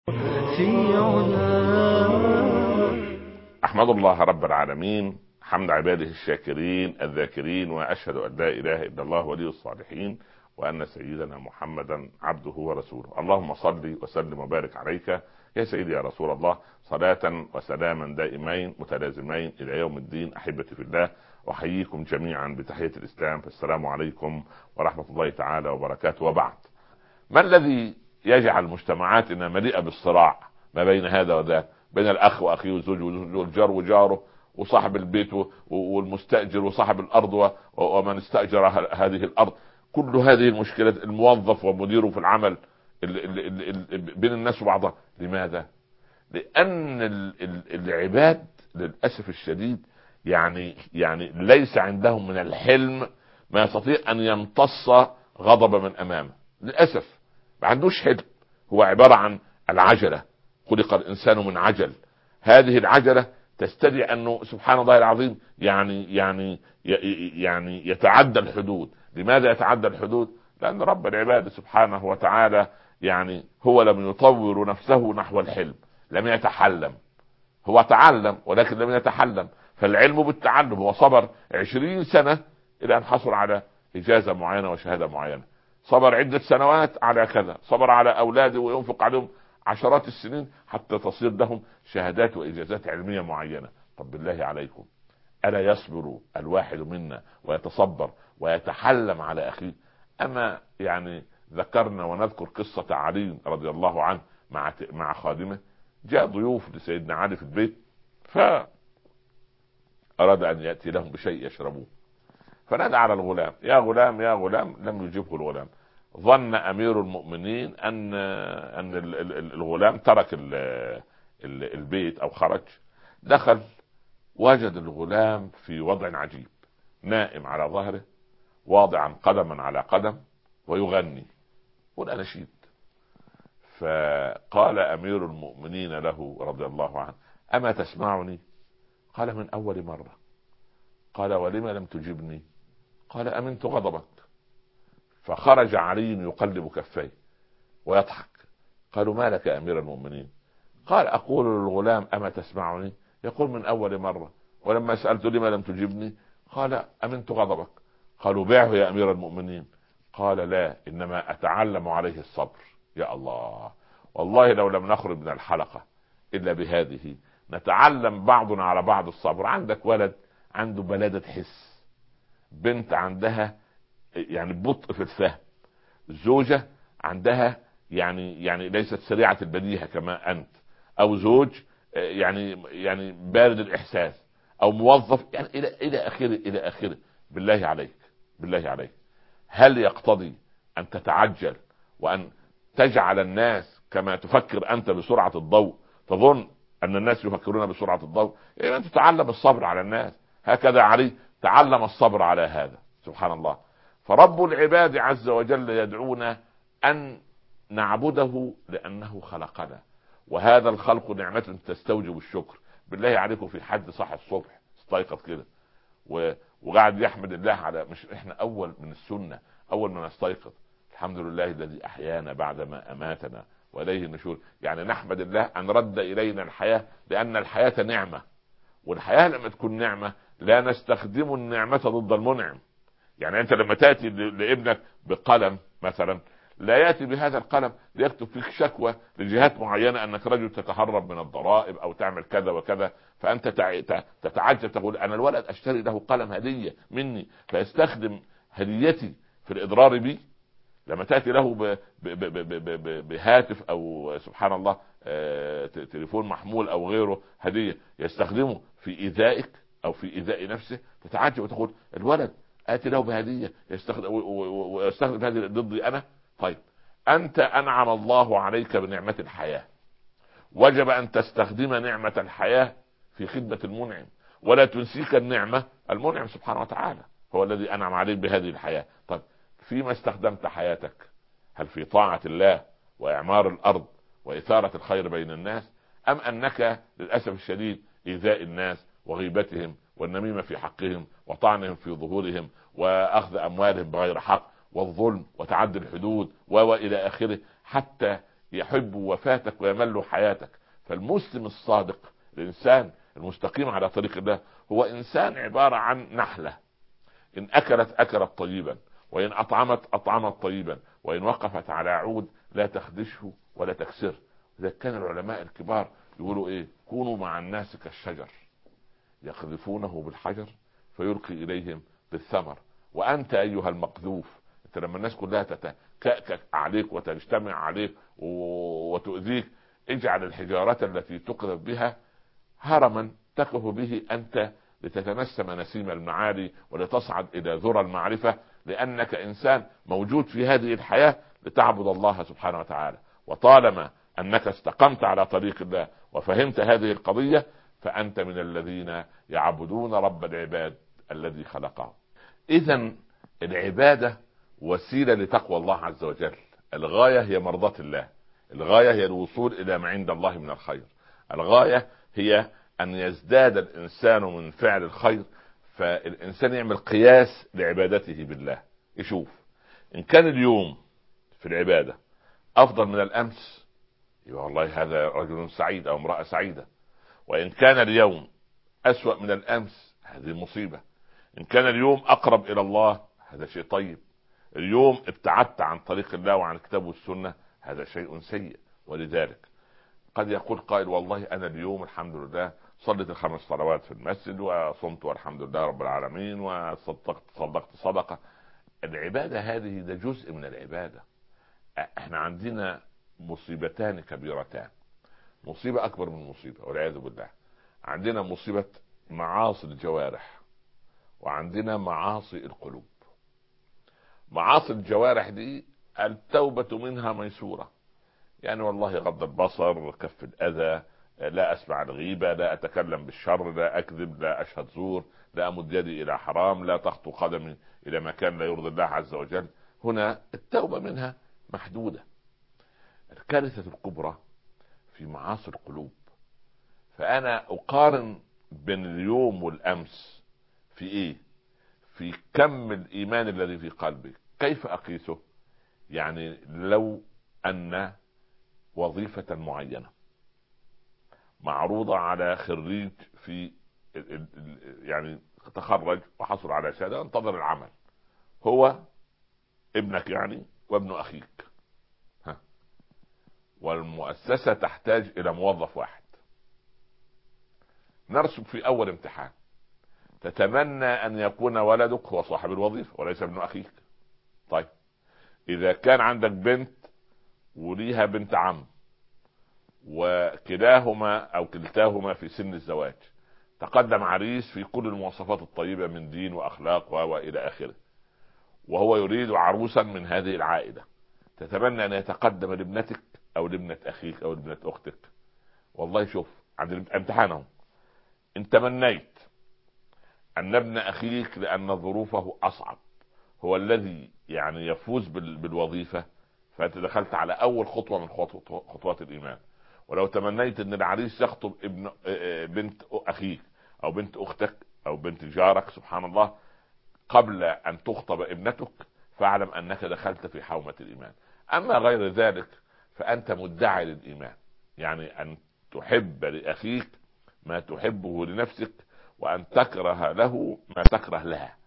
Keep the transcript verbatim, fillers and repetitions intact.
في علا. أحمد الله رب العالمين حمد عباده الشاكرين الذاكرين، وأشهد أن لا إله إلا الله ولي الصالحين، وأن سيدنا محمدا عبده ورسوله. اللهم صل وسلم وبارك عليك يا سيدي يا رسول الله، صلاة وسلاما دائمين متلازمين إلى يوم الدين. أحبتي في الله، أحييكم جميعا بتحية الإسلام، فالسلام عليكم ورحمة الله تعالى وبركاته. وبعد، ما الذي يجعل مجتمعاتنا مليئة بالصراع ما بين هذا وذاك، بين الأخ وأخيه والزوج والجار وجاره وصاحب البيت والمستأجر وصاحب الأرض ومن استأجر هذه الأرض؟ كل هذه المشكلات، الموظف ومديره في العمل، بين الناس وبعضها. لماذا؟ لأن العباد للأسف الشديد يعني يعني ليس عندهم من الحلم ما يستطيع أن يمتص غضب من أمامه. للأسف ما عندوش حلم، هو عبارة عن العجلة. خلق الإنسان من عجل، هذه العجلة تستدعي أنه سبحان الله العظيم يعني يعني يعني يتعدى الحدود. لماذا يتعدى الحدود؟ لأن رب العباد سبحانه وتعالى يعني هو لم يطور نفسه نحو الحلم، لم يتحلم. هو تعلم ولكن لم يتحلم، فالعلم بالتعلم. هو صبر عشرين سنة إلى أن حصل على إجازة معينة وشهادة معينة، صبر عدة سنوات على كذا، صبر على أولاده وينفق عليهم عشرات السنين حتى تصير لهم شهادات وإجازات علمية معينة. طب بالله عليكم، ألا يصبر الواحد منا ويتصبر ويتحلم على أخيه؟ أما يعني ذكرنا ونذكر قصة علي رضي الله عنه مع مع خادمه. جاء ضيوف لسيدنا علي في البيت، فأراد أن يأتي لهم بشيء يشربوه، فنادى على الغلام: يا غلام يا غلام. لم يجبه الغلام. ظن أمير المؤمنين أن أن الغلام ترك البيت أو خرج. دخل، وجد الغلام في وضع عجيب، نائم على ظهره واضعا قدما على قدم ويغني والأناشيد. فقال أمير المؤمنين له رضي الله عنه: أما تسمعني؟ قال: من أول مرة. قال: ولم لم تجبني؟ قال: أمنت غضبك. فخرج علي يقلب كفيه ويضحك. قالوا: ما لك يا أمير المؤمنين؟ قال: أقول للغلام: أما تسمعني؟ يقول: من أول مرة. ولما سألته: لما لم تجبني؟ قال: أمنت غضبك. قالوا: بيعه يا أمير المؤمنين. قال: لا، إنما أتعلم عليه الصبر. يا الله، والله لو لم نخرج من الحلقة إلا بهذه نتعلم بعضنا على بعض الصبر. عندك ولد عنده بلادة حس، بنت عندها يعني بطء في الفهم، زوجة عندها يعني يعني ليست سريعة البديهة كما أنت، أو زوج يعني يعني بارد الإحساس، أو موظف يعني إلى إلى آخره إلى آخره. بالله عليك بالله عليك، هل يقتضي أن تتعجل وأن تجعل الناس كما تفكر أنت بسرعة الضوء تظن أن الناس يفكرون بسرعة الضوء؟ إذا أنت تتعلم الصبر على الناس. هكذا علي تعلم الصبر على هذا. سبحان الله. فرب العباد عز وجل يدعونا أن نعبده لأنه خلقنا، وهذا الخلق نعمة تستوجب الشكر. بالله عليكم، في حد صح الصبح استيقظ كده وقاعد يحمد الله على، مش احنا أول من السنة أول من نستيقظ: الحمد لله الذي أحيانا بعدما أماتنا وإليه النشور. يعني نحمد الله أن رد إلينا الحياة، لأن الحياة نعمة، والحياة لما تكون نعمة لا نستخدم النعمة ضد المنعم. يعني أنت لما تأتي لابنك بقلم مثلا، لا يأتي بهذا القلم ليكتب فيك شكوى لجهات معينة أنك رجل تتهرب من الضرائب أو تعمل كذا وكذا، فأنت تتعجب تقول: أنا الولد أشتري له قلم هدية مني فيستخدم هديتي في الإضرار بي. لما تأتي له بهاتف أو سبحان الله تليفون محمول أو غيره هدية يستخدمه في إيذائك أو في إيذاء نفسه، تتعجب وتقول: الولد آتي له بهدية يستخدم ويستخدم هذه ضدي أنا. طيب، أنت أنعم الله عليك بنعمة الحياة، وجب أن تستخدم نعمة الحياة في خدمة المنعم، ولا تنسيك النعمة. المنعم سبحانه وتعالى هو الذي أنعم عليك بهذه الحياة. طيب، فيما استخدمت حياتك؟ هل في طاعة الله وإعمار الأرض وإثارة الخير بين الناس، أم أنك للأسف الشديد إيذاء الناس وغيبتهم والنميمة في حقهم وطعنهم في ظهورهم وأخذ أموالهم بغير حق والظلم وتعدي الحدود وإلى آخره، حتى يحب وفاتك ويمل حياتك. فالمسلم الصادق، الانسان المستقيم على طريق الله، هو انسان عبارة عن نحلة، ان اكلت اكلت طيبا، وان اطعمت اطعمت طيبا، وان وقفت على عود لا تخدشه ولا تكسره. اذا كان العلماء الكبار يقولوا ايه؟ كونوا مع الناس كالشجر يقذفونه بالحجر فيلقي اليهم بالثمر. وانت ايها المقذوف، انت لما الناس كلها تتكأكأ عليك وتجتمع عليك وتؤذيك، اجعل الحجارة التي تقذف بها هرما تقف به انت لتتنسم نسيم المعالي ولتصعد الى ذرى المعرفة، لانك انسان موجود في هذه الحياة لتعبد الله سبحانه وتعالى. وطالما انك استقمت على طريق الله وفهمت هذه القضية، فانت من الذين يعبدون رب العباد الذي خلقه. اذا العبادة وسيلة لتقوى الله عز وجل، الغاية هي مرضاة الله، الغاية هي الوصول الى ما عند الله من الخير، الغاية هي ان يزداد الانسان من فعل الخير، فالانسان يعمل قياس لعبادته بالله، يشوف ان كان اليوم في العبادة افضل من الامس، يبقى والله هذا رجل سعيد او امرأة سعيدة. وان كان اليوم اسوأ من الامس، هذه مصيبة. ان كان اليوم اقرب الى الله، هذا شيء طيب. اليوم ابتعدت عن طريق الله وعن الكتاب والسنة، هذا شيء سيء. ولذلك قد يقول قائل والله انا اليوم الحمد لله صليت الخمس صلوات في المسجد وصمت والحمد لله رب العالمين وصدقت صدقت صدقة. العبادة هذه ده جزء من العبادة. احنا عندنا مصيبتان كبيرتان، مصيبة اكبر من مصيبة والعياذ بالله. عندنا مصيبة معاصي الجوارح، وعندنا معاصي القلوب. معاصي الجوارح دي التوبة منها ميسورة، يعني والله غض البصر، كف الأذى، لا أسمع الغيبة، لا أتكلم بالشر، لا أكذب، لا أشهد زور، لا أمد يدي إلى حرام، لا تخطو قدمي إلى مكان لا يرضي الله عز وجل. هنا التوبة منها محدودة. الكارثة الكبرى في معاصي القلوب. فأنا أقارن بين اليوم والأمس في إيه؟ في كم الإيمان الذي في قلبي. كيف أقيسه؟ يعني لو أن وظيفة معينة معروضة على خريج في يعني تخرج وحصل على شهادة، انتظر العمل، هو ابنك يعني وابن أخيك، ها، والمؤسسة تحتاج إلى موظف واحد. نرسب في أول امتحان، تتمنى أن يكون ولدك هو صاحب الوظيفة وليس ابن أخيك. طيب إذا كان عندك بنت وليها بنت عم، وكلاهما أو كلتاهما في سن الزواج، تقدم عريس في كل المواصفات الطيبة من دين وأخلاق وإلى آخره، وهو يريد عروسا من هذه العائلة، تتمنى أن يتقدم لابنتك أو لابنة أخيك أو لابنة أختك. والله شوف عند امتحانهم، إن تمنيت أن ابن أخيك لأن ظروفه أصعب هو الذي يعني يفوز بالوظيفة، فأنت دخلت على أول خطوة من خطوات الإيمان. ولو تمنيت أن العريس يخطب ابن بنت أخيك أو بنت أختك أو بنت جارك، سبحان الله، قبل أن تخطب ابنتك، فاعلم أنك دخلت في حومة الإيمان. أما غير ذلك فأنت مدعي للإيمان، يعني أن تحب لأخيك ما تحبه لنفسك، وأن تكره له ما تكره لها.